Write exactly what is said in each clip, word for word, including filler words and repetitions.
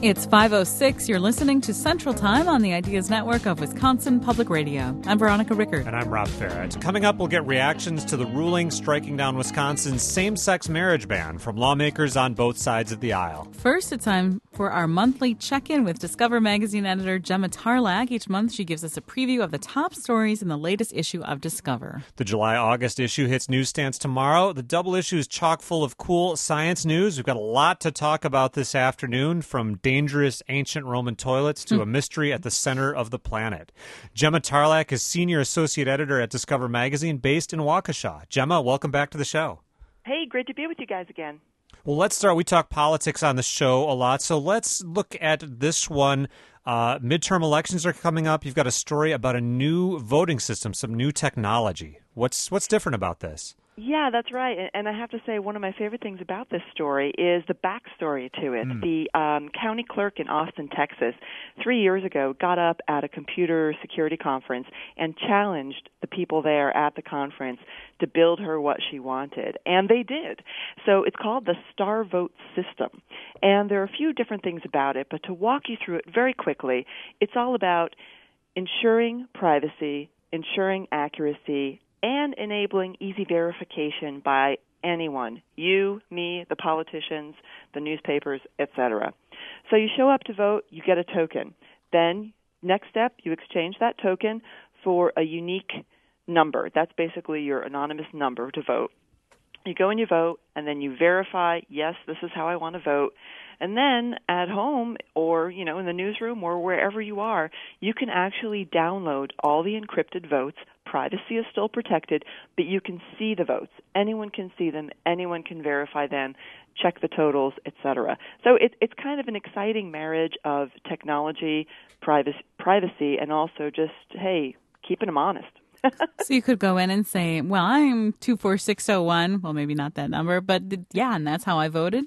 It's five oh six. You're listening to Central Time on the Ideas Network of Wisconsin Public Radio. I'm Veronica Rickert. And I'm Rob Farrett. Coming up, we'll get reactions to the ruling striking down Wisconsin's same-sex marriage ban from lawmakers on both sides of the aisle. First, it's time for our monthly check-in with Discover Magazine editor Gemma Tarlak. Each month, she gives us a preview of the top stories in the latest issue of Discover. The July-August issue hits newsstands tomorrow. The double issue is chock full of cool science news. We've got a lot to talk about this afternoon, from dangerous ancient Roman toilets to a mystery at the center of the planet. Gemma Tarlak is senior associate editor at Discover Magazine, based in Waukesha. Gemma, welcome back to the show. Hey, great to be with you guys again. Well, let's start. We talk politics on the show a lot, so let's look at this one. Uh, midterm elections are coming up. You've got a story about a new voting system, some new technology. What's what's different about this? Yeah, that's right. And I have to say, one of my favorite things about this story is the backstory to it. Mm. The um, county clerk in Austin, Texas, three years ago got up at a computer security conference and challenged the people there at the conference to build her what she wanted. And they did. So it's called the Star Vote System. And there are a few different things about it, but to walk you through it very quickly, it's all about ensuring privacy, ensuring accuracy, and enabling easy verification by anyone, you, me, the politicians, the newspapers, et cetera. So you show up to vote, you get a token. Then, next step, you exchange that token for a unique number. That's basically your anonymous number to vote. You go and you vote, and then you verify, yes, this is how I want to vote. And then at home or, you know, in the newsroom or wherever you are, you can actually download all the encrypted votes. Privacy is still protected, but you can see the votes. Anyone can see them. Anyone can verify them, check the totals, et cetera. So it, it's kind of an exciting marriage of technology, privacy, privacy, and also just, hey, keeping them honest. So you could go in and say, well, I'm two four six oh one. Well, maybe not that number, but yeah, and that's how I voted.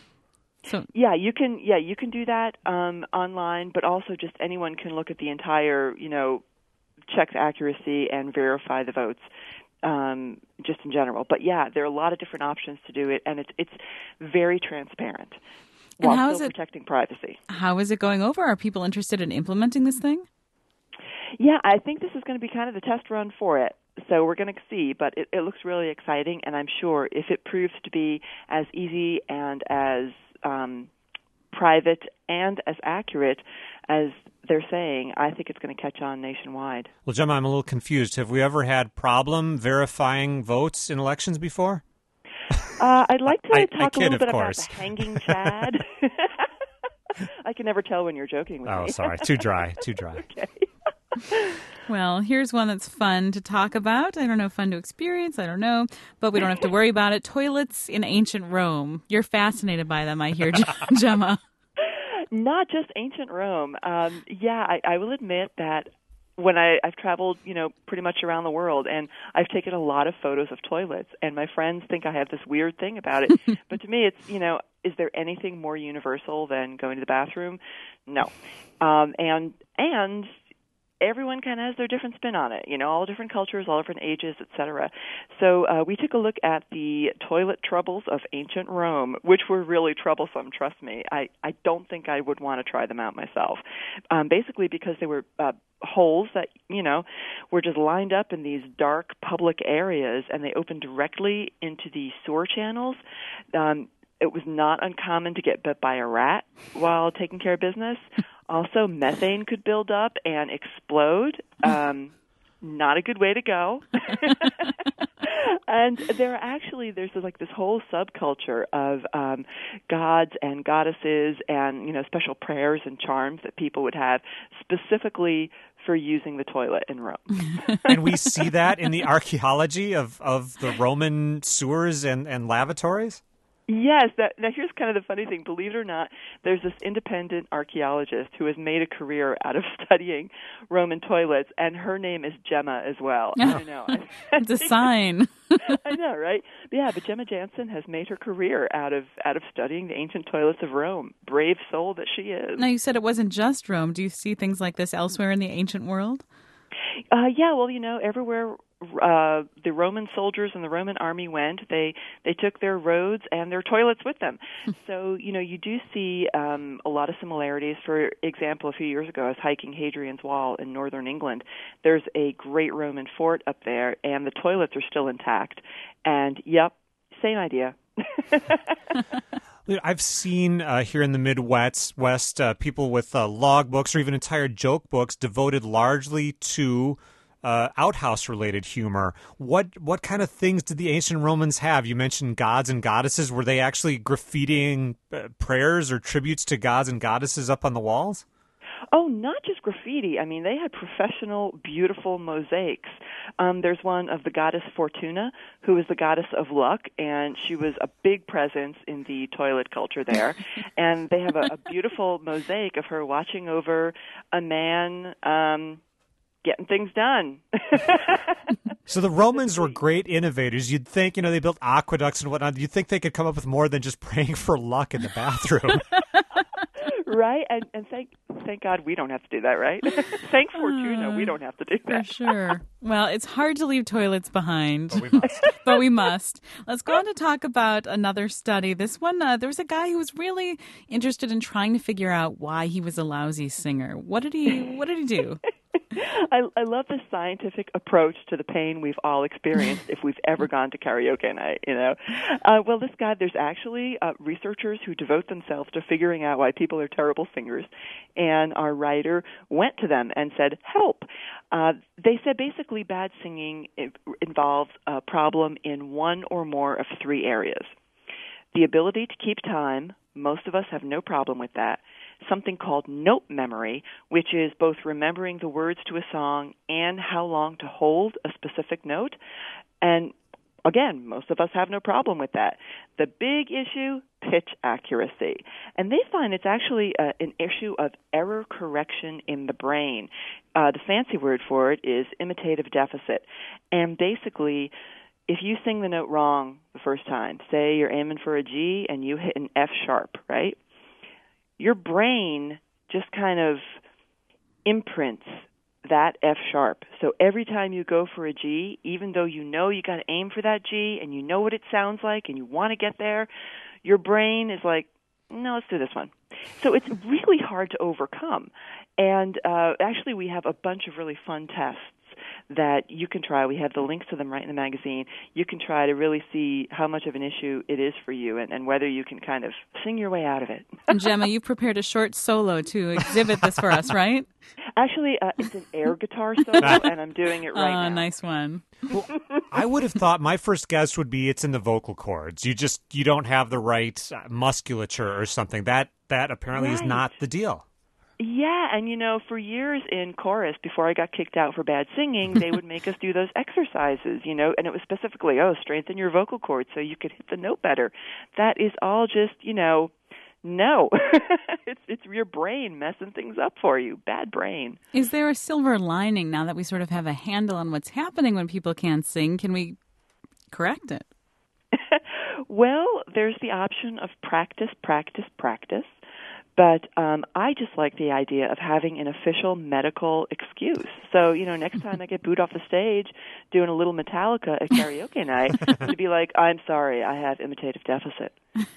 So yeah, you can yeah you can do that um, online, but also just anyone can look at the entire, you know, check the accuracy and verify the votes, um, just in general. But yeah, there are a lot of different options to do it, and it's it's very transparent while how still is it, protecting privacy. How is it going over? Are people interested in implementing this thing? Yeah, I think this is going to be kind of the test run for it. So we're going to see, but it, it looks really exciting, and I'm sure if it proves to be as easy and as um, private and as accurate as they're saying, I think it's going to catch on nationwide. Well, Gemma, I'm a little confused. Have we ever had problem verifying votes in elections before? Uh, I'd like to I, talk I a kid, little bit course. about the hanging Chad. I can never tell when you're joking with oh, me. Oh, sorry. Too dry. Too dry. Okay. Well, here's one that's fun to talk about. I don't know, fun to experience. I don't know. But we don't have to worry about it. Toilets in ancient Rome. You're fascinated by them, I hear, Gemma. Not just ancient Rome. Um, yeah, I, I will admit that when I, I've traveled, you know, pretty much around the world, and I've taken a lot of photos of toilets, and my friends think I have this weird thing about it. But to me, it's, you know, is there anything more universal than going to the bathroom? No. Um, and and everyone kind of has their different spin on it, you know, all different cultures, all different ages, et cetera. So uh, we took a look at the toilet troubles of ancient Rome, which were really troublesome, trust me. I, I don't think I would want to try them out myself, um, basically because they were uh, holes that, you know, were just lined up in these dark public areas, and they opened directly into the sewer channels. Um, it was not uncommon to get bit by a rat while taking care of business. Also, methane could build up and explode. Um, not a good way to go. And there are actually, there's like this whole subculture of um, gods and goddesses and, you know, special prayers and charms that people would have specifically for using the toilet in Rome. And we see that in the archaeology of, of the Roman sewers and, and lavatories? Yes. That, now, here's kind of the funny thing. Believe it or not, there's this independent archaeologist who has made a career out of studying Roman toilets, and her name is Gemma as well. Oh. I know. It's a sign. I know, right? But yeah, but Gemma Jansen has made her career out of out of studying the ancient toilets of Rome. Brave soul that she is. Now, you said it wasn't just Rome. Do you see things like this elsewhere in the ancient world? Uh, yeah, well, you know, everywhere uh, the Roman soldiers and the Roman army went, they they took their roads and their toilets with them. So, you know, you do see um, a lot of similarities. For example, a few years ago, I was hiking Hadrian's Wall in northern England. There's a great Roman fort up there, and the toilets are still intact. And, yep, same idea. I've seen uh, here in the Midwest, West, uh, people with uh, log books or even entire joke books devoted largely to uh, outhouse-related humor. What what kind of things did the ancient Romans have? You mentioned gods and goddesses. Were they actually graffitiing uh, prayers or tributes to gods and goddesses up on the walls? Oh, not just graffiti. I mean, they had professional, beautiful mosaics. Um, there's one of the goddess Fortuna, who is the goddess of luck, and she was a big presence in the toilet culture there. And they have a, a beautiful mosaic of her watching over a man um, getting things done. So the Romans were great innovators. You'd think, you know, they built aqueducts and whatnot. You'd think they could come up with more than just praying for luck in the bathroom. Right, and and thank thank God we don't have to do that, right? Thank Fortuna, we don't have to do that. For sure. Well, it's hard to leave toilets behind, But we must. but we must. Let's go on to talk about another study. This one, uh, there was a guy who was really interested in trying to figure out why he was a lousy singer. What did he? What did he do? I, I love the scientific approach to the pain we've all experienced if we've ever gone to karaoke night, you know. Uh, well, this guy, there's actually uh, researchers who devote themselves to figuring out why people are terrible singers, and our writer went to them and said, help. Uh, they said basically bad singing involves a problem in one or more of three areas. The ability to keep time, most of us have no problem with that. Something called note memory, which is both remembering the words to a song and how long to hold a specific note. And again, most of us have no problem with that. The big issue, pitch accuracy. And they find it's actually uh, an issue of error correction in the brain. Uh, the fancy word for it is imitative deficit. And basically, if you sing the note wrong the first time, say you're aiming for a G and you hit an F sharp, right? Your brain just kind of imprints that F sharp. So every time you go for a G, even though you know you got to aim for that G and you know what it sounds like and you want to get there, your brain is like, no, let's do this one. So it's really hard to overcome. And uh, actually, we have a bunch of really fun tests that you can try. We have the links to them right in the magazine. You can try to really see how much of an issue it is for you and, and whether you can kind of sing your way out of it. And Gemma, you prepared a short solo to exhibit this for us, right? Actually, uh, it's an air guitar solo, and I'm doing it right uh, now. Nice one. Well, I would have thought my first guess would be it's in the vocal cords. You just you don't have the right musculature or something. That that apparently Right. is not the deal. Yeah, and you know, for years in chorus, before I got kicked out for bad singing, they would make us do those exercises, you know, and it was specifically, oh, strengthen your vocal cords so you could hit the note better. That is all just, you know, no. it's it's your brain messing things up for you. Bad brain. Is there a silver lining now that we sort of have a handle on what's happening when people can't sing? Can we correct it? Well, there's the option of practice, practice, practice. But um, I just like the idea of having an official medical excuse. So, you know, next time I get booed off the stage doing a little Metallica at karaoke night, to be like, I'm sorry, I have imitative deficit.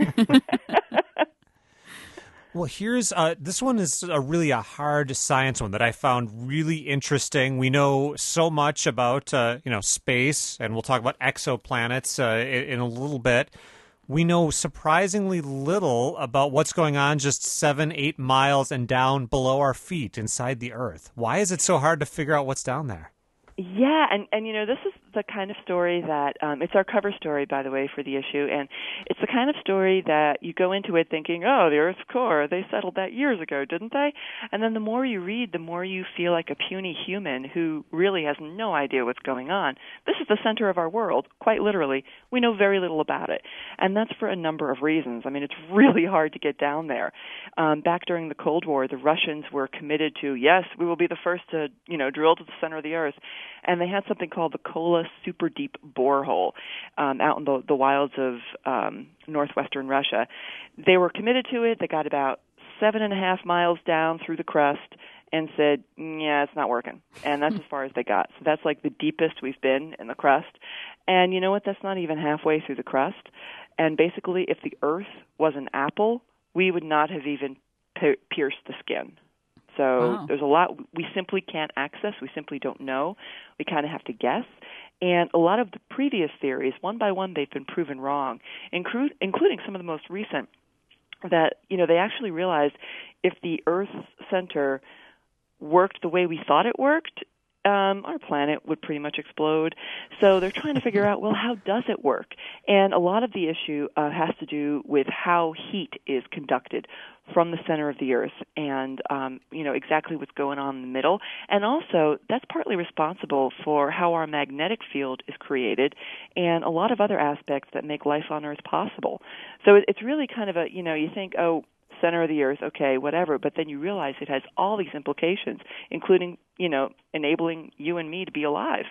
Well, here's uh, this one is a really a hard science one that I found really interesting. We know so much about uh, you know space, and we'll talk about exoplanets uh, in, in a little bit. We know surprisingly little about what's going on just seven, eight miles and down below our feet inside the Earth. Why is it so hard to figure out what's down there? Yeah, and, and you know, this is the kind of story that, um, it's our cover story, by the way, for the issue, and it's the kind of story that you go into it thinking, oh, the Earth's core, they settled that years ago, didn't they? And then the more you read, the more you feel like a puny human who really has no idea what's going on. This is the center of our world, quite literally. We know very little about it, and that's for a number of reasons. I mean, it's really hard to get down there. Um, back during the Cold War, the Russians were committed to, yes, we will be the first to, you know, drill to the center of the Earth. And they had something called the Kola Super Deep Borehole um, out in the, the wilds of um, northwestern Russia. They were committed to it. They got about seven and a half miles down through the crust, and said, yeah, it's not working. And that's as far as they got. So that's like the deepest we've been in the crust. And you know what? That's not even halfway through the crust. And basically, if the Earth was an apple, we would not have even pi- pierced the skin. So wow. There's a lot we simply can't access. We simply don't know. We kind of have to guess. And a lot of the previous theories, one by one, they've been proven wrong, inclu- including some of the most recent, that, you know, they actually realized if the Earth's center worked the way we thought it worked, um, our planet would pretty much explode. So they're trying to figure out, well, how does it work? And a lot of the issue uh, has to do with how heat is conducted from the center of the Earth and, um, you know, exactly what's going on in the middle. And also, that's partly responsible for how our magnetic field is created and a lot of other aspects that make life on Earth possible. So it's really kind of a, you know, you think, oh, center of the Earth, okay, whatever, but then you realize it has all these implications, including, you know, enabling you and me to be alive.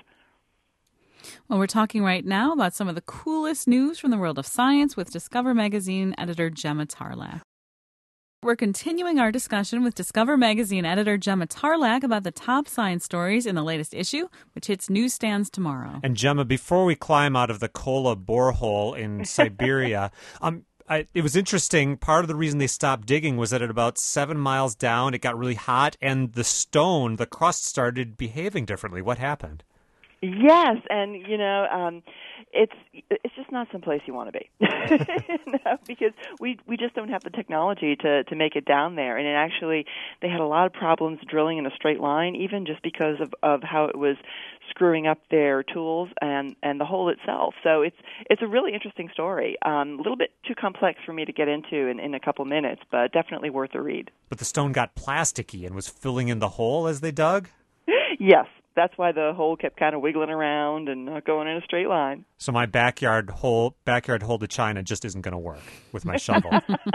Well, we're talking right now about some of the coolest news from the world of science with Discover Magazine editor Gemma Tarlak. We're continuing our discussion with Discover Magazine editor Gemma Tarlak about the top science stories in the latest issue, which hits newsstands tomorrow. And Gemma, before we climb out of the Kola borehole in Siberia, um, I, it was interesting. Part of the reason they stopped digging was that at about seven miles down, it got really hot, and the stone, the crust, started behaving differently. What happened? Yes, and you know, um, it's it's just not someplace you want to be, no, because we we just don't have the technology to to make it down there. And it actually, they had a lot of problems drilling in a straight line, even just because of, of how it was screwing up their tools and, and the hole itself. So it's it's a really interesting story. Um, a little bit too complex for me to get into in, in a couple minutes, but definitely worth a read. But the stone got plasticky and was filling in the hole as they dug? Yes. That's why the hole kept kind of wiggling around and not going in a straight line. So my backyard hole, backyard hole to China just isn't going to work with my shovel.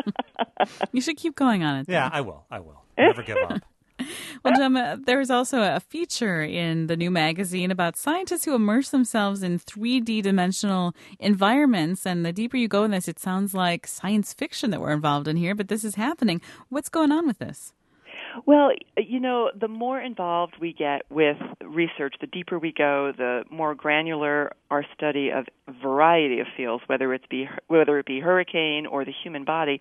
You should keep going on it. Though. Yeah, I will. I will. Never give up. Well, Gemma, there's also a feature in the new magazine about scientists who immerse themselves in three D dimensional environments. And the deeper you go in this, it sounds like science fiction that we're involved in here, but this is happening. What's going on with this? Well, you know, the more involved we get with research, the deeper we go, the more granular our study of a variety of fields, whether it's be whether it be hurricane or the human body,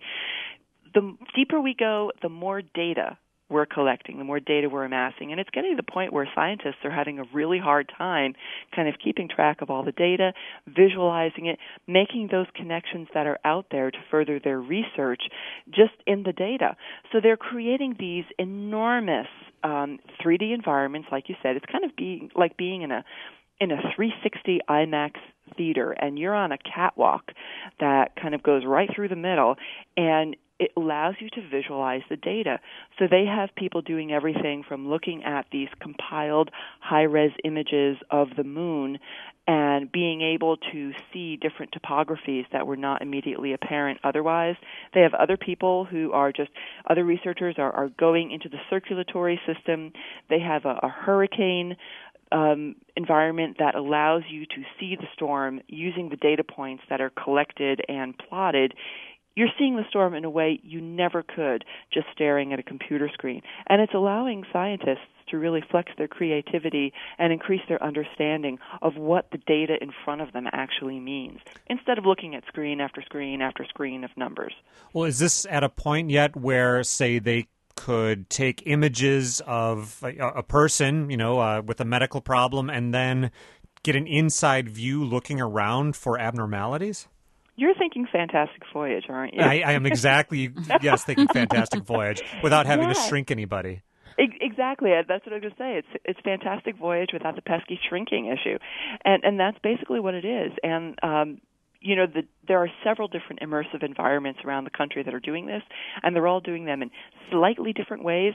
the deeper we go, the more data we're collecting, the more data we're amassing. And it's getting to the point where scientists are having a really hard time kind of keeping track of all the data, visualizing it, making those connections that are out there to further their research just in the data. So they're creating these enormous um, three D environments, like you said. It's kind of being like being in a in a three sixty IMAX theater, and you're on a catwalk that kind of goes right through the middle, and it allows you to visualize the data. So they have people doing everything from looking at these compiled high-res images of the moon and being able to see different topographies that were not immediately apparent otherwise. They have other people who are just, other researchers are, are going into the circulatory system. They have a, a hurricane Um, environment that allows you to see the storm using the data points that are collected and plotted. You're seeing the storm in a way you never could just staring at a computer screen. And it's allowing scientists to really flex their creativity and increase their understanding of what the data in front of them actually means, instead of looking at screen after screen after screen of numbers. Well, is this at a point yet where, say, they could take images of a, a person, you know, uh, with a medical problem and then get an inside view looking around for abnormalities? You're thinking Fantastic Voyage, aren't you? I, I am exactly, yes, thinking Fantastic Voyage without having yeah. to shrink anybody. Exactly. That's what I was going to say. It's it's Fantastic Voyage without the pesky shrinking issue. And and that's basically what it is. And um you know, the, there are several different immersive environments around the country that are doing this, and they're all doing them in slightly different ways.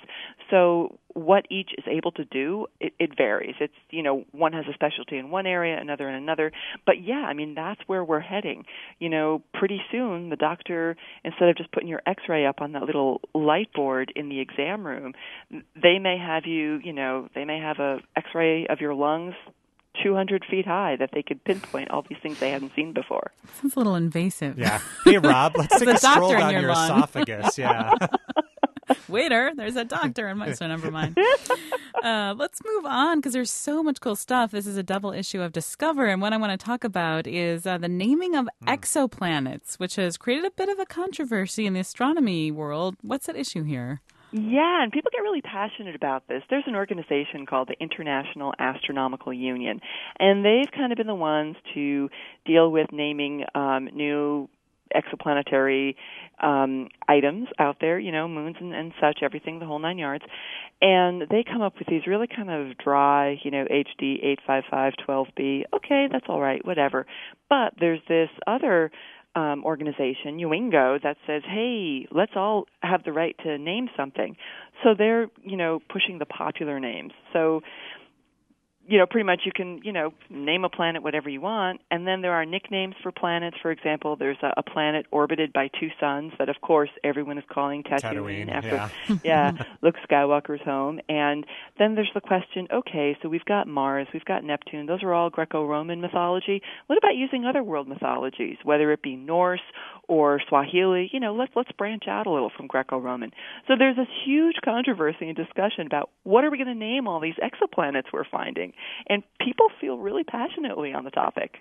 So what each is able to do, it, it varies. It's, you know, one has a specialty in one area, another in another. But, yeah, I mean, that's where we're heading. You know, pretty soon the doctor, instead of just putting your X-ray up on that little light board in the exam room, they may have you, you know, they may have a X-ray of your lungs two hundred feet high that they could pinpoint all these things they hadn't seen before. Sounds a little invasive. Yeah. Hey, Rob, let's take a stroll down your your lung. esophagus. Yeah. Waiter, there's a doctor in my, so never mind. Uh, let's move on because there's so much cool stuff. This is a double issue of Discover, and what I want to talk about is uh, the naming of mm. exoplanets, which has created a bit of a controversy in the astronomy world. What's at issue here? Yeah, and people get really passionate about this. There's an organization called the International Astronomical Union, and they've kind of been the ones to deal with naming um, new exoplanetary um, items out there, you know, moons and, and such, everything, the whole nine yards. And they come up with these really kind of dry, you know, H D eight five five twelve b. Okay, that's all right, whatever. But there's this other um, organization, UINGO, that says, hey, let's all have the right to name something. So they're, you know, pushing the popular names. So you know, pretty much you can, you know, name a planet whatever you want, and then there are nicknames for planets. For example, there's a, a planet orbited by two suns that, of course, everyone is calling Tatooine, Tatooine after, yeah, yeah Luke Skywalker's home. And then there's the question, okay, so we've got Mars, we've got Neptune. Those are all Greco-Roman mythology. What about using other world mythologies, whether it be Norse or Swahili? You know, let's let's branch out a little from Greco-Roman. So there's this huge controversy and discussion about what are we going to name all these exoplanets we're finding. And people feel really passionately on the topic.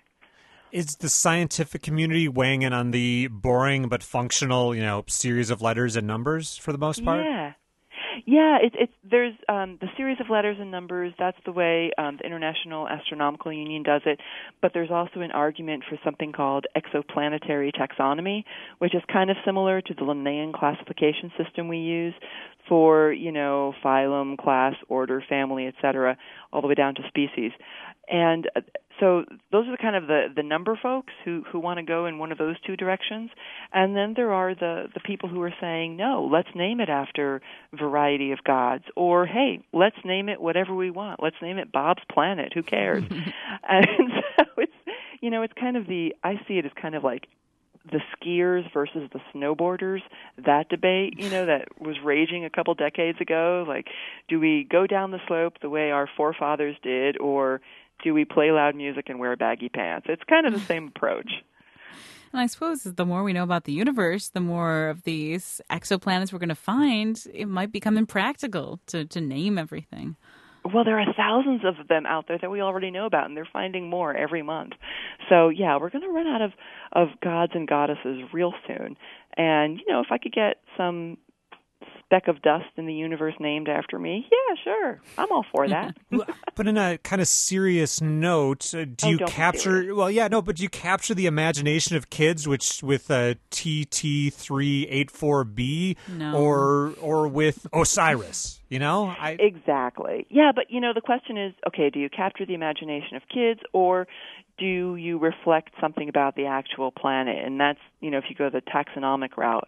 Is the scientific community weighing in on the boring but functional, you know, series of letters and numbers for the most part? Yeah. Yeah, it's it's there's um, the series of letters and numbers. That's the way um, the International Astronomical Union does it. But there's also an argument for something called exoplanetary taxonomy, which is kind of similar to the Linnaean classification system we use for, you know, phylum, class, order, family, et cetera, all the way down to species. And uh, so those are kind of the, the number folks who, who want to go in one of those two directions. And then there are the, the people who are saying, no, let's name it after variety of gods. Or, hey, let's name it whatever we want. Let's name it Bob's Planet. Who cares? And so it's, you know, it's kind of the, I see it as kind of like the skiers versus the snowboarders, that debate, you know, that was raging a couple decades ago. Like, do we go down the slope the way our forefathers did, or do we play loud music and wear baggy pants? It's kind of the same approach. And I suppose the more we know about the universe, the more of these exoplanets we're going to find, it might become impractical to, to name everything. Well, there are thousands of them out there that we already know about, and they're finding more every month. So, yeah, we're going to run out of, of gods and goddesses real soon. And, you know, if I could get some speck of dust in the universe named after me, yeah, sure, I'm all for that. But in a kind of serious note, uh, do oh, you don't capture? Well, yeah, no, but do you capture the imagination of kids, which with uh, T T three eighty-four b, no. or or with Osiris? You know, I exactly. Yeah, but you know, the question is, okay, do you capture the imagination of kids, or do you reflect something about the actual planet? And that's, you know, if you go the taxonomic route,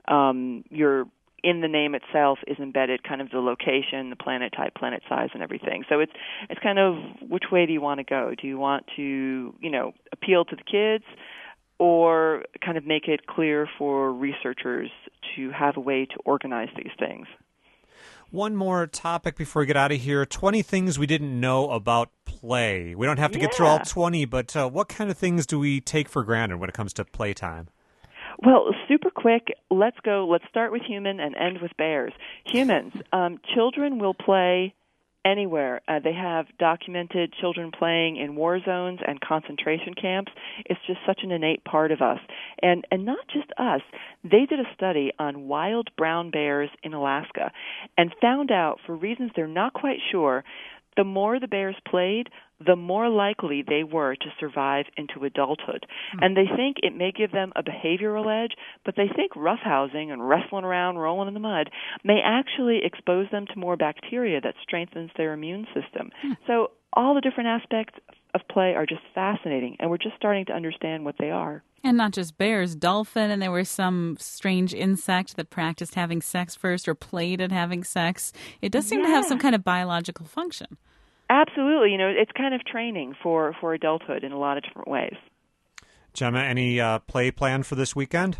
um, you're in the name itself is embedded kind of the location, the planet type, planet size, and everything. So it's it's kind of which way do you want to go? Do you want to, you know, appeal to the kids, or kind of make it clear for researchers to have a way to organize these things? One more topic before we get out of here. twenty things we didn't know about play. We don't have to yeah. get through all twenty, but uh, what kind of things do we take for granted when it comes to playtime? Well, super quick, let's go. Let's start with human and end with bears. Humans, um, children will play anywhere. Uh, they have documented children playing in war zones and concentration camps. It's just such an innate part of us. And and not just us. They did a study on wild brown bears in Alaska and found out, for reasons they're not quite sure, the more the bears played, the more likely they were to survive into adulthood. Mm. And they think it may give them a behavioral edge, but they think roughhousing and wrestling around, rolling in the mud, may actually expose them to more bacteria that strengthens their immune system. Mm. So all the different aspects of play are just fascinating, and we're just starting to understand what they are. And not just bears, dolphin, and there was some strange insect that practiced having sex first or played at having sex. It does seem yeah. to have some kind of biological function. Absolutely. You know, it's kind of training for, for adulthood in a lot of different ways. Gemma, any uh, play planned for this weekend?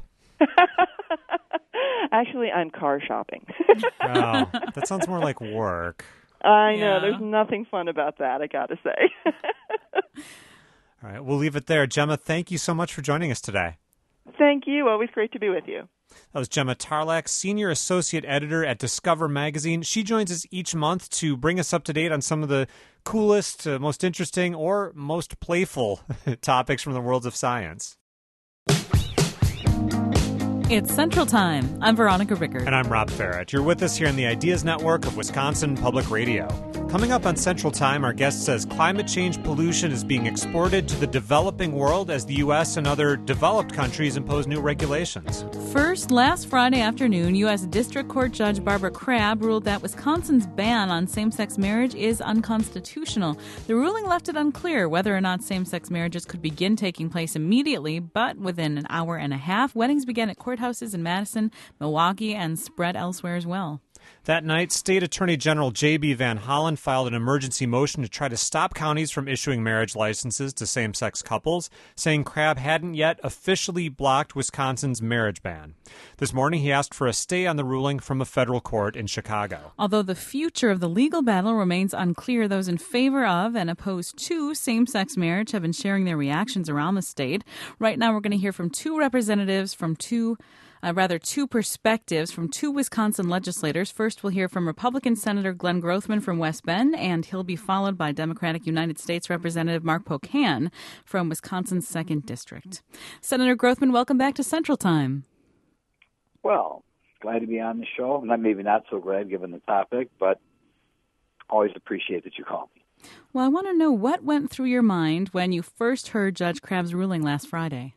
Actually, I'm car shopping. Oh, that sounds more like work. I yeah. know. There's nothing fun about that, I got to say. All right, we'll leave it there. Gemma, thank you so much for joining us today. Thank you. Always great to be with you. That was Gemma Tarlak, Senior Associate Editor at Discover Magazine. She joins us each month to bring us up to date on some of the coolest, uh, most interesting, or most playful topics from the worlds of science. It's Central Time. I'm Veronica Rickard. And I'm Rob Farrett. You're with us here on the Ideas Network of Wisconsin Public Radio. Coming up on Central Time, our guest says climate change pollution is being exported to the developing world as the U S and other developed countries impose new regulations. First, last Friday afternoon, U S District Court Judge Barbara Crabb ruled that Wisconsin's ban on same-sex marriage is unconstitutional. The ruling left it unclear whether or not same-sex marriages could begin taking place immediately, but within an hour and a half, weddings began at courthouses in Madison, Milwaukee, and spread elsewhere as well. That night, State Attorney General J B Van Hollen filed an emergency motion to try to stop counties from issuing marriage licenses to same-sex couples, saying Crabb hadn't yet officially blocked Wisconsin's marriage ban. This morning, he asked for a stay on the ruling from a federal court in Chicago. Although the future of the legal battle remains unclear, those in favor of and opposed to same-sex marriage have been sharing their reactions around the state. Right now, we're going to hear from two representatives from two Uh, rather, two perspectives from two Wisconsin legislators. First, we'll hear from Republican Senator Glenn Grothman from West Bend, and he'll be followed by Democratic United States Representative Mark Pocan from Wisconsin's second District. Senator Grothman, welcome back to Central Time. Well, glad to be on the show. Not maybe not so glad given the topic, but always appreciate that you call me. Well, I want to know what went through your mind when you first heard Judge Crabb's ruling last Friday.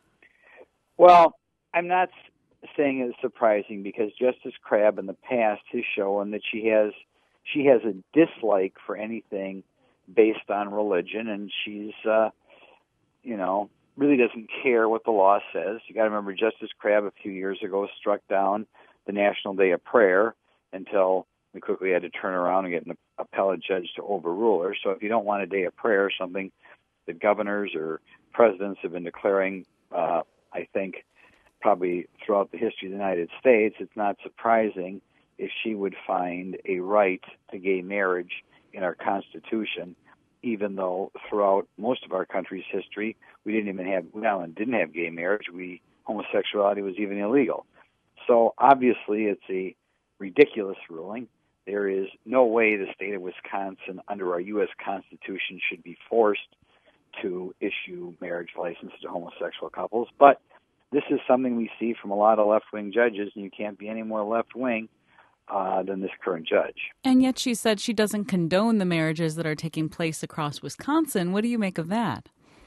Well, I'm not saying it's surprising because Justice Crabb in the past has shown that she has she has a dislike for anything based on religion, and she's uh, you know really doesn't care what the law says. You got to remember, Justice Crabb a few years ago struck down the National Day of Prayer until we quickly had to turn around and get an appellate judge to overrule her. So if you don't want a day of prayer, something that governors or presidents have been declaring, uh, I think, probably throughout the history of the United States, it's not surprising if she would find a right to gay marriage in our Constitution, even though throughout most of our country's history, we didn't even have, we not only didn't have gay marriage, we homosexuality was even illegal. So obviously it's a ridiculous ruling. There is no way the state of Wisconsin, under our U S Constitution, should be forced to issue marriage licenses to homosexual couples, but this is something we see from a lot of left-wing judges, and you can't be any more left-wing uh, than this current judge. And yet she said she doesn't condone the marriages that are taking place across Wisconsin. What do you make of that?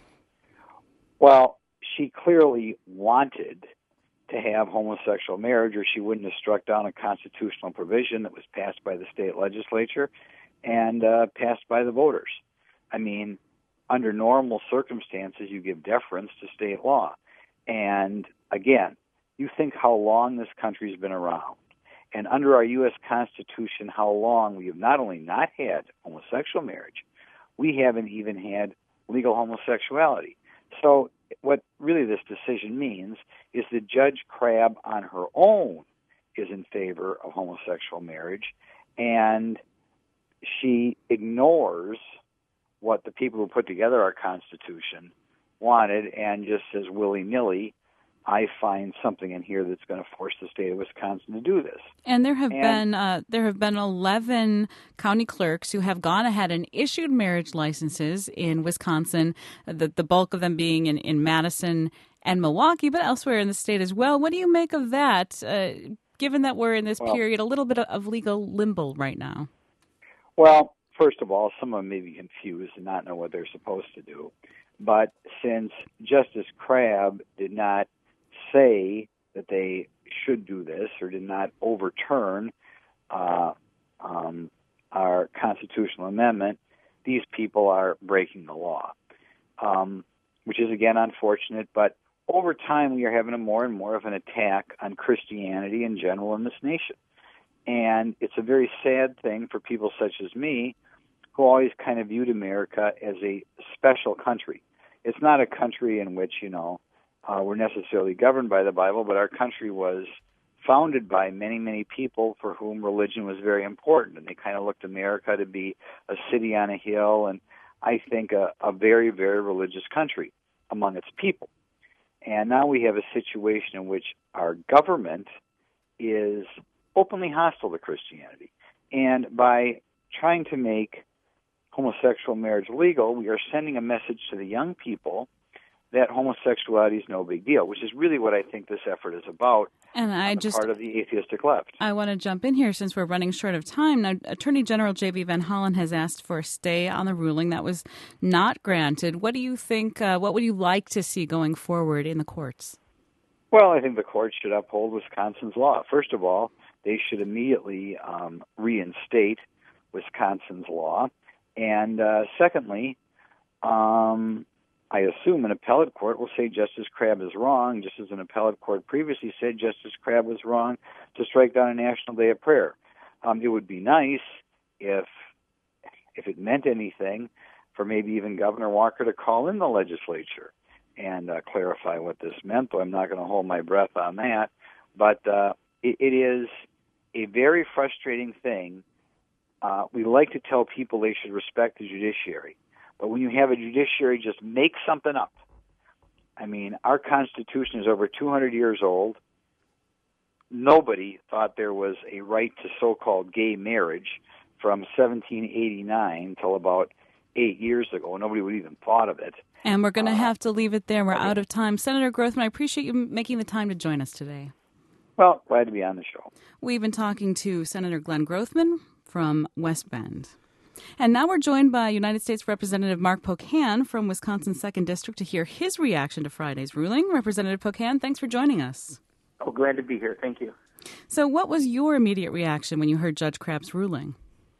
Well, she clearly wanted to have homosexual marriage, or she wouldn't have struck down a constitutional provision that was passed by the state legislature and uh, passed by the voters. I mean, under normal circumstances, you give deference to state law. And again, you think how long this country's been around. And under our U S Constitution, how long we have not only not had homosexual marriage, we haven't even had legal homosexuality. So what really this decision means is that Judge Crabb on her own is in favor of homosexual marriage, and she ignores what the people who put together our Constitution wanted and just says willy-nilly, I find something in here that's going to force the state of Wisconsin to do this. And there have and, been uh, there have been eleven county clerks who have gone ahead and issued marriage licenses in Wisconsin, the, the bulk of them being in, in Madison and Milwaukee, but elsewhere in the state as well. What do you make of that, uh, given that we're in this well, period, a little bit of legal limbo right now? Well, first of all, some of them may be confused and not know what they're supposed to do. But since Justice Crabb did not say that they should do this or did not overturn uh, um, our constitutional amendment, these people are breaking the law, um, which is, again, unfortunate. But over time, we are having a more and more of an attack on Christianity in general in this nation. And it's a very sad thing for people such as me who always kind of viewed America as a special country. It's not a country in which, you know, uh, we're necessarily governed by the Bible, but our country was founded by many, many people for whom religion was very important. And they kind of looked America to be a city on a hill and, I think, a, a very, very religious country among its people. And now we have a situation in which our government is openly hostile to Christianity. And by trying to make homosexual marriage legal, we are sending a message to the young people that homosexuality is no big deal, which is really what I think this effort is about. And I on the just part of the atheistic left. I want to jump in here since we're running short of time. Now, Attorney General J B Van Hollen has asked for a stay on the ruling that was not granted. What do you think? Uh, what would you like to see going forward in the courts? Well, I think the courts should uphold Wisconsin's law. First of all, they should immediately um, reinstate Wisconsin's law. And uh, secondly, um, I assume an appellate court will say Justice Crabb is wrong, just as an appellate court previously said Justice Crabb was wrong to strike down a National Day of Prayer. Um, it would be nice if, if it meant anything, for maybe even Governor Walker to call in the legislature and uh, clarify what this meant, though I'm not going to hold my breath on that. But uh, it, it is a very frustrating thing. Uh, we like to tell people they should respect the judiciary. But when you have a judiciary just make something up, I mean, our Constitution is over two hundred years old. Nobody thought there was a right to so-called gay marriage from seventeen eighty-nine till about eight years ago. Nobody would even thought of it. And we're going to uh, have to leave it there. We're okay. out of time. Senator Grothman, I appreciate you making the time to join us today. Well, glad to be on the show. We've been talking to Senator Glenn Grothman from West Bend. And now we're joined by United States Representative Mark Pocan from Wisconsin's second District to hear his reaction to Friday's ruling. Representative Pocan, thanks for joining us. Oh, glad to be here. Thank you. So what was your immediate reaction when you heard Judge Crabb's ruling?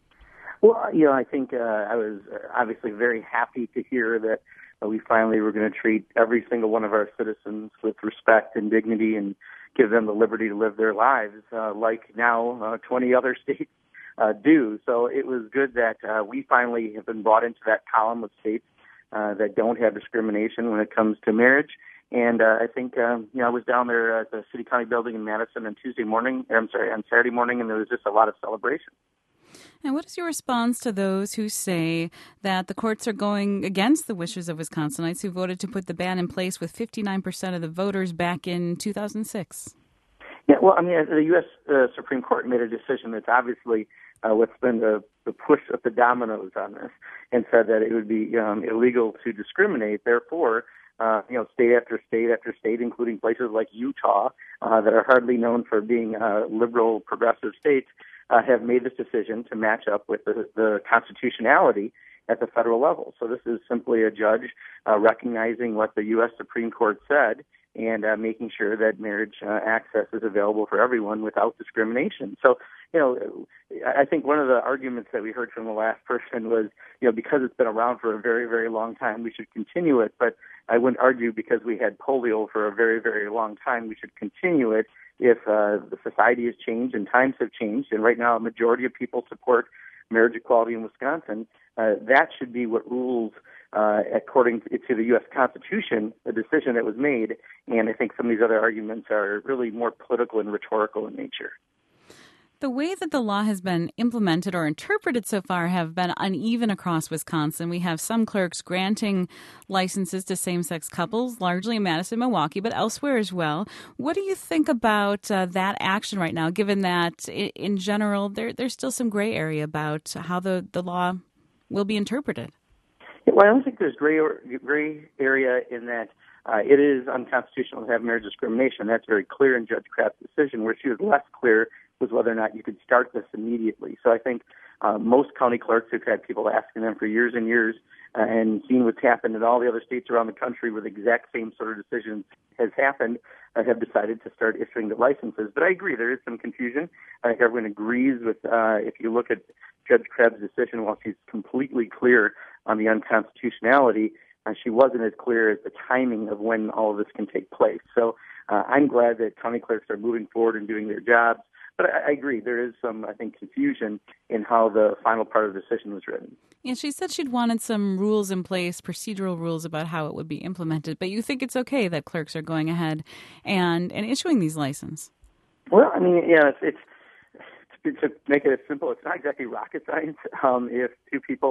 Well, you know, I think uh, I was obviously very happy to hear that uh, we finally were going to treat every single one of our citizens with respect and dignity and give them the liberty to live their lives uh, like now uh, twenty other states Uh, do. So it was good that uh, we finally have been brought into that column of states uh, that don't have discrimination when it comes to marriage. And uh, I think, um, you know, I was down there at the City County building in Madison on Tuesday morning, or I'm sorry, on Saturday morning, and there was just a lot of celebration. And what is your response to those who say that the courts are going against the wishes of Wisconsinites who voted to put the ban in place with fifty-nine percent of the voters back in two thousand six? Yeah, well, I mean, the U S Uh, Supreme Court made a decision that's obviously uh, what's been the, the push of the dominoes on this, and said that it would be um, illegal to discriminate. Therefore, uh, you know, state after state after state, including places like Utah, uh, that are hardly known for being uh, liberal, progressive states, uh, have made this decision to match up with the, the constitutionality at the federal level. So this is simply a judge uh, recognizing what the U S Supreme Court said and uh, making sure that marriage uh, access is available for everyone without discrimination. So, you know, I think one of the arguments that we heard from the last person was, you know, because it's been around for a very, very long time, we should continue it. But I wouldn't argue because we had polio for a very, very long time, we should continue it if uh, the society has changed and times have changed. And right now, a majority of people support marriage equality in Wisconsin. Uh, that should be what rules Uh, according to the U S Constitution, the decision that was made, and I think some of these other arguments are really more political and rhetorical in nature. The way that the law has been implemented or interpreted so far have been uneven across Wisconsin. We have some clerks granting licenses to same-sex couples, largely in Madison, Milwaukee, but elsewhere as well. What do you think about uh, that action right now, given that in general there, there's still some gray area about how the, the law will be interpreted? Well, I don't think there's gray, or, gray area in that uh, it is unconstitutional to have marriage discrimination. That's very clear in Judge Crabb's decision. Where she was less clear was whether or not you could start this immediately. So I think uh, most county clerks who've had people asking them for years and years uh, and seen what's happened in all the other states around the country where the exact same sort of decision has happened uh, have decided to start issuing the licenses. But I agree, there is some confusion. I think everyone agrees with, uh, if you look at Judge Crabb's decision, while she's completely clear on the unconstitutionality, uh, she wasn't as clear as the timing of when all of this can take place. So uh, I'm glad that county clerks are moving forward and doing their jobs. But I, I agree, there is some, I think, confusion in how the final part of the decision was written. Yeah, she said she'd wanted some rules in place, procedural rules about how it would be implemented. But you think it's okay that clerks are going ahead and, and issuing these licenses? Well, I mean, yeah, it's, it's to make it as simple, it's not exactly rocket science. Um, if two people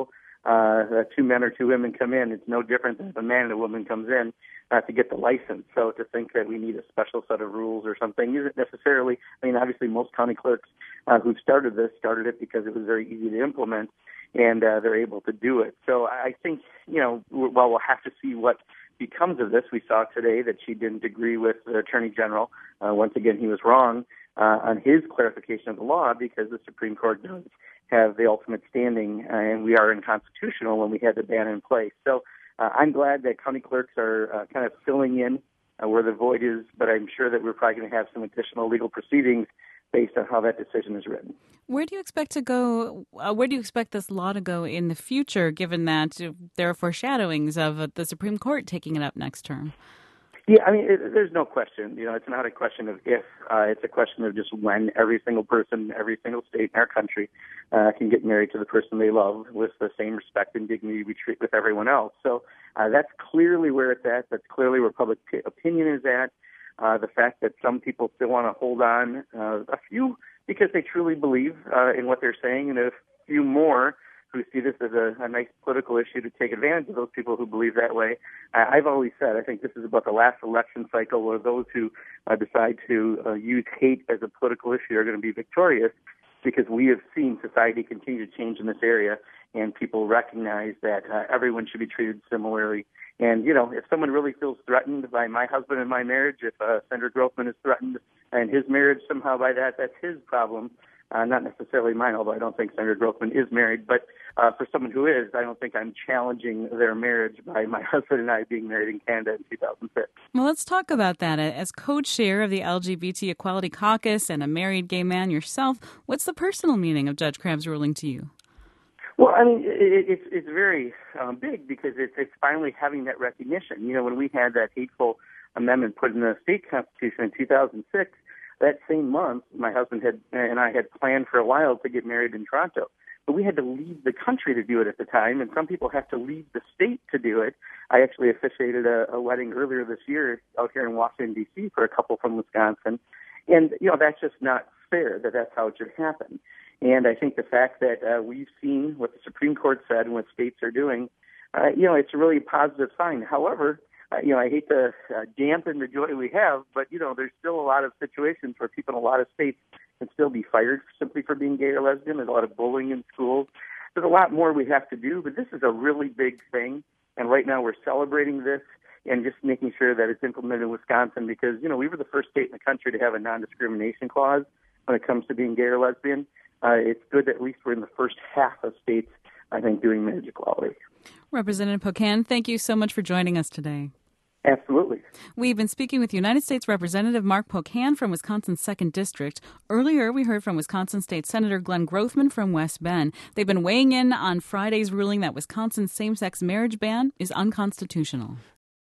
uh, two men or two women come in, it's no different than if a man and a woman comes in uh, to get the license. So to think that we need a special set of rules or something isn't necessarily, I mean, obviously most county clerks uh, who started this started it because it was very easy to implement, and uh, they're able to do it. So I think, you know, while we'll have to see what becomes of this, we saw today that she didn't agree with the Attorney General. Uh, once again, he was wrong uh, on his clarification of the law because the Supreme Court does have the ultimate standing, uh, and we are unconstitutional when we had the ban in place. So uh, I'm glad that county clerks are uh, kind of filling in uh, where the void is, but I'm sure that we're probably going to have some additional legal proceedings based on how that decision is written. Where do you expect to go? Uh, where do you expect this law to go in the future, given that uh, there are foreshadowings of uh, the Supreme Court taking it up next term? Yeah, I mean, it, there's no question. You know, it's not a question of if. Uh, it's a question of just when every single person, every single state in our country uh, can get married to the person they love with the same respect and dignity we treat with everyone else. So uh, that's clearly where it's at. That's clearly where public p- opinion is at. Uh, the fact that some people still want to hold on, uh, a few because they truly believe uh, in what they're saying, and a few more who see this as a, a nice political issue to take advantage of those people who believe that way. Uh, I've always said I think this is about the last election cycle where those who uh, decide to uh, use hate as a political issue are going to be victorious, because we have seen society continue to change in this area, and people recognize that uh, everyone should be treated similarly. And, you know, if someone really feels threatened by my husband and my marriage, if uh, Senator Grothman is threatened and his marriage somehow by that, that's his problem, uh, not necessarily mine, although I don't think Senator Grothman is married. But uh, for someone who is, I don't think I'm challenging their marriage by my husband and I being married in Canada in two thousand six. Well, let's talk about that. As co-chair of the L G B T Equality Caucus and a married gay man yourself, what's the personal meaning of Judge Crabb's ruling to you? Well, I mean, it, it's it's very um, big because it's it's finally having that recognition. You know, when we had that hateful amendment put in the state constitution in two thousand six, that same month, my husband had and I had planned for a while to get married in Toronto, but we had to leave the country to do it at the time, and some people have to leave the state to do it. I actually officiated a, a wedding earlier this year out here in Washington, D C for a couple from Wisconsin, and you know that's just not fair that that's how it should happen. And I think the fact that uh, we've seen what the Supreme Court said and what states are doing, uh, you know, it's a really positive sign. However, uh, you know, I hate to uh, dampen the joy we have, but, you know, there's still a lot of situations where people in a lot of states can still be fired simply for being gay or lesbian. There's a lot of bullying in schools. There's a lot more we have to do, but this is a really big thing. And right now we're celebrating this and just making sure that it's implemented in Wisconsin because, you know, we were the first state in the country to have a non-discrimination clause when it comes to being gay or lesbian. Uh, it's good that at least we're in the first half of states, I think, doing marriage equality. Representative Pocan, thank you so much for joining us today. Absolutely. We've been speaking with United States Representative Mark Pocan from Wisconsin's second District. Earlier, we heard from Wisconsin State Senator Glenn Grothman from West Bend. They've been weighing in on Friday's ruling that Wisconsin's same-sex marriage ban is unconstitutional.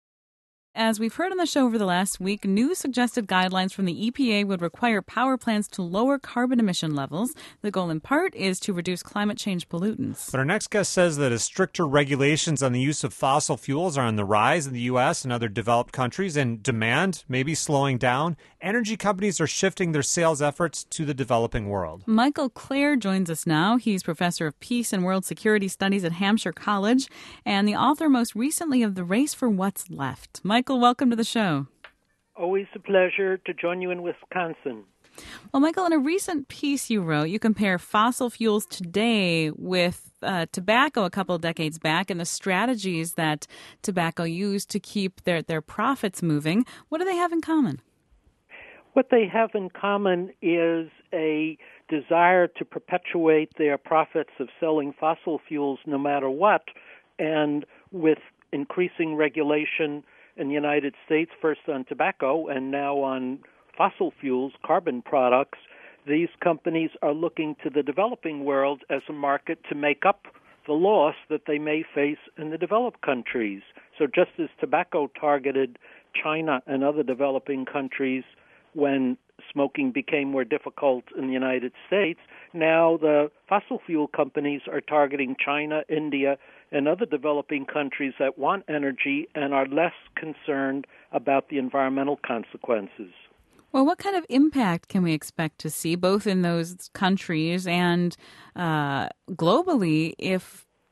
As we've heard on the show over the last week, new suggested guidelines from the E P A would require power plants to lower carbon emission levels. The goal in part is to reduce climate change pollutants. But our next guest says that as stricter regulations on the use of fossil fuels are on the rise in the U S and other developed countries and demand may be slowing down, energy companies are shifting their sales efforts to the developing world. Michael Clare joins us now. He's professor of peace and world security studies at Hampshire College and the author most recently of The Race for What's Left. Michael, welcome to the show. Always a pleasure to join you in Wisconsin. Well, Michael, in a recent piece you wrote, you compare fossil fuels today with uh, tobacco a couple of decades back and the strategies that tobacco used to keep their, their profits moving. What do they have in common? What they have in common is a desire to perpetuate their profits of selling fossil fuels no matter what, and with increasing regulation in the United States, first on tobacco and now on fossil fuels, carbon products, these companies are looking to the developing world as a market to make up the loss that they may face in the developed countries. So just as tobacco targeted China and other developing countries when smoking became more difficult in the United States, now the fossil fuel companies are targeting China, India, and other developing countries that want energy and are less concerned about the environmental consequences. Well, what kind of impact can we expect to see both in those countries and uh, globally if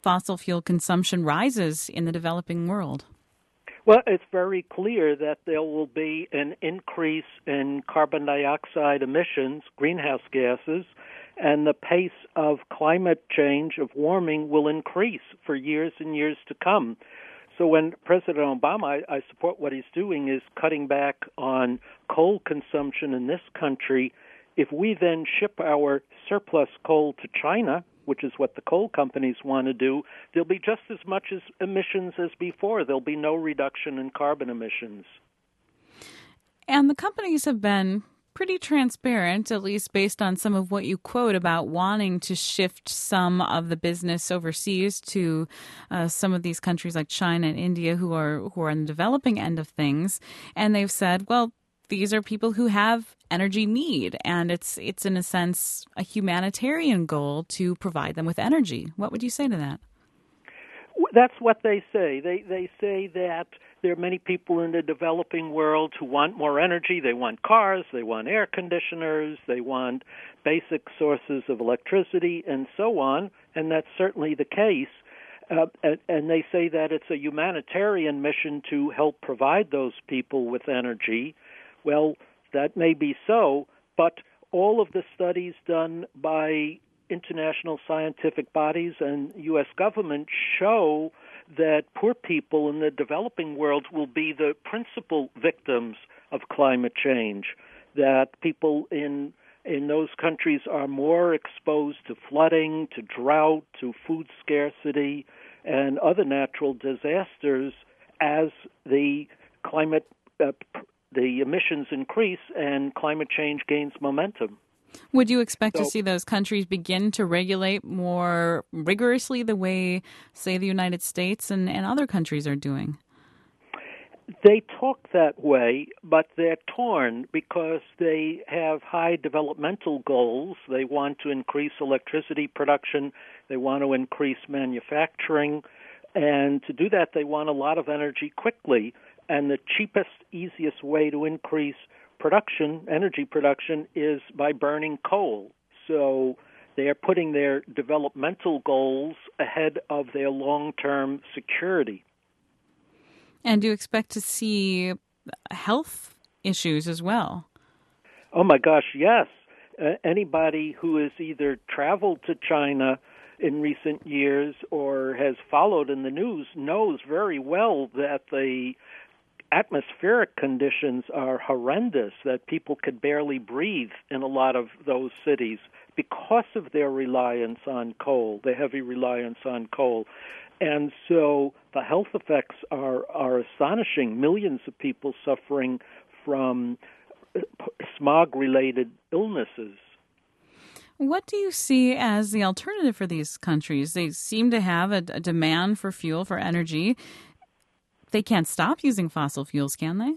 fossil fuel consumption rises in the developing world? Well, it's very clear that there will be an increase in carbon dioxide emissions, greenhouse gases, and the pace of climate change, of warming, will increase for years and years to come. So when President Obama, I, I support what he's doing, is cutting back on coal consumption in this country. If we then ship our surplus coal to China, which is what the coal companies want to do, there'll be just as much as emissions as before. There'll be no reduction in carbon emissions. And the companies have been pretty transparent, at least based on some of what you quote about wanting to shift some of the business overseas to uh, some of these countries like China and India who are who are on the developing end of things. And they've said, well, these are people who have energy need, and it's it's in a sense a humanitarian goal to provide them with energy. What would you say to that? That's what they say. They they say that there are many people in the developing world who want more energy. They want cars, they want air conditioners, they want basic sources of electricity, and so on, and that's certainly the case. Uh, and, and they say that it's a humanitarian mission to help provide those people with energy. Well, that may be so, but all of the studies done by international scientific bodies and U S government show that poor people in the developing world will be the principal victims of climate change, that people in in those countries are more exposed to flooding, to drought, to food scarcity, and other natural disasters as the climate uh, the emissions increase and climate change gains momentum. Would you expect so, to see those countries begin to regulate more rigorously the way, say, the United States and, and other countries are doing? They talk that way, but they're torn because they have high developmental goals. They want to increase electricity production. They want to increase manufacturing. And to do that, they want a lot of energy quickly. And the cheapest, easiest way to increase production, energy production, is by burning coal. So they are putting their developmental goals ahead of their long-term security. And do you expect to see health issues as well? Oh, my gosh, yes. Uh, anybody who has either traveled to China in recent years or has followed in the news knows very well that the atmospheric conditions are horrendous, that people could barely breathe in a lot of those cities because of their reliance on coal, the heavy reliance on coal. And so the health effects are, are astonishing. Millions of people suffering from smog-related illnesses. What do you see as the alternative for these countries? They seem to have a, a demand for fuel, for energy. They can't stop using fossil fuels, can they?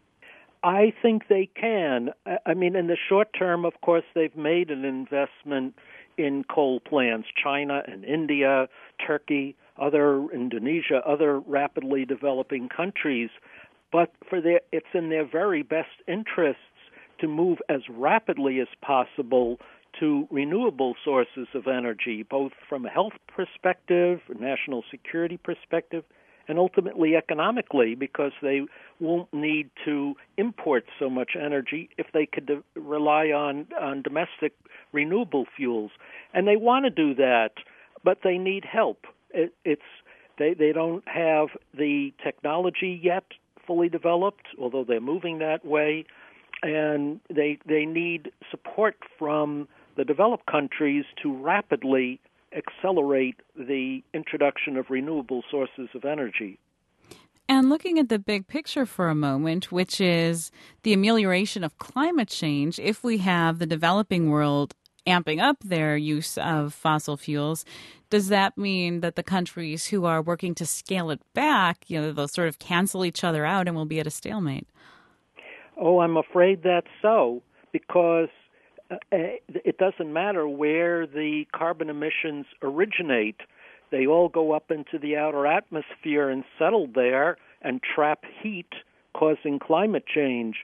I think they can. I mean, in the short term, of course, they've made an investment in coal plants. China and India, Turkey, other Indonesia, other rapidly developing countries. But for their, it's in their very best interests to move as rapidly as possible to renewable sources of energy, both from a health perspective, a national security perspective, and ultimately economically, because they won't need to import so much energy if they could de- rely on, on domestic renewable fuels. And they want to do that, but they need help. It, it's they, they don't have the technology yet fully developed, although they're moving that way, and they they need support from the developed countries to rapidly accelerate the introduction of renewable sources of energy. And looking at the big picture for a moment, which is the amelioration of climate change, if we have the developing world amping up their use of fossil fuels, does that mean that the countries who are working to scale it back, you know, they'll sort of cancel each other out and we'll be at a stalemate? Oh, I'm afraid that's so, because Uh, it doesn't matter where the carbon emissions originate. They all go up into the outer atmosphere and settle there and trap heat, causing climate change.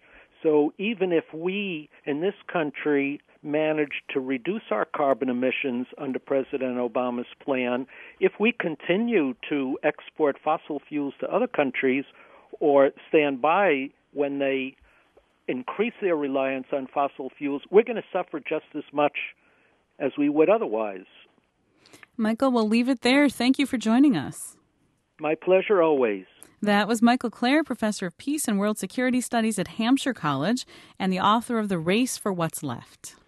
So even if we in this country manage to reduce our carbon emissions under President Obama's plan, if we continue to export fossil fuels to other countries or stand by when they increase their reliance on fossil fuels, we're going to suffer just as much as we would otherwise. Michael, we'll leave it there. Thank you for joining us. My pleasure always. That was Michael Clare, Professor of Peace and World Security Studies at Hampshire College and the author of The Race for What's Left.